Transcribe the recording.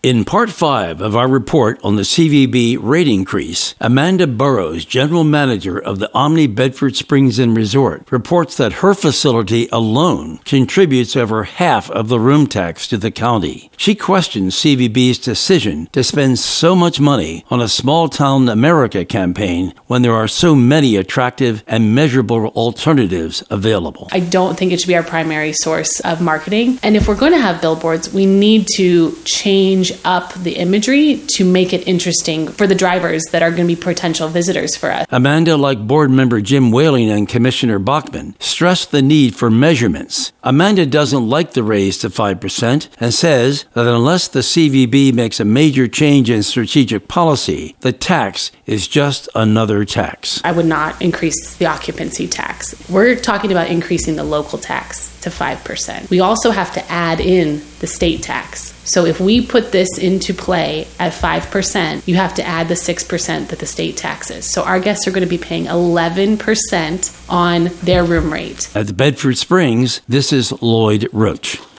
In Part 5 of our report on the CVB rate increase, Amanda Burrows, General Manager of the Omni Bedford Springs Inn Resort, reports that her facility alone contributes over half of the room tax to the county. She questions CVB's decision to spend so much money on a Small Town America campaign when there are so many attractive and measurable alternatives available. I don't think it should be our primary source of marketing. And if we're going to have billboards, we need to change up the imagery to make it interesting for the drivers that are going to be potential visitors for us. Amanda, like board member Jim Whaling and Commissioner Bachman, stressed the need for measurements. Amanda doesn't like the raise to 5% and says that unless the CVB makes a major change in strategic policy, the tax is just another tax. I would not increase the occupancy tax. We're talking about increasing the local tax to 5%. We also have to add in the state tax. So if we put this into play at 5%, you have to add the 6% that the state taxes. So our guests are going to be paying 11% on their room rate. At the Bedford Springs, this is Lloyd Roach.